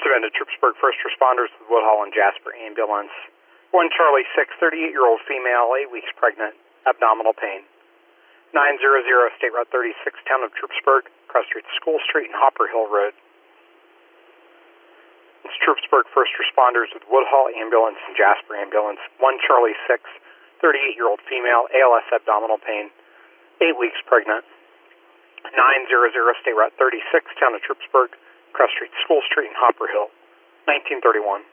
event at Troopsburg First Responders with Woodhull and Jasper Ambulance. 1 Charlie 6, 38-year-old female, 8 weeks pregnant, abdominal pain. 900 State Route 36, town of Troopsburg, cross streets School Street and Hopper Hill Road. It's Troopsburg First Responders with Woodhull Ambulance and Jasper Ambulance. 1 Charlie 6, 38-year-old female, ALS abdominal pain, 8 weeks pregnant. 900 State Route 36, town of Troopsburg, cross streets School Street and Hopper Hill. 1931.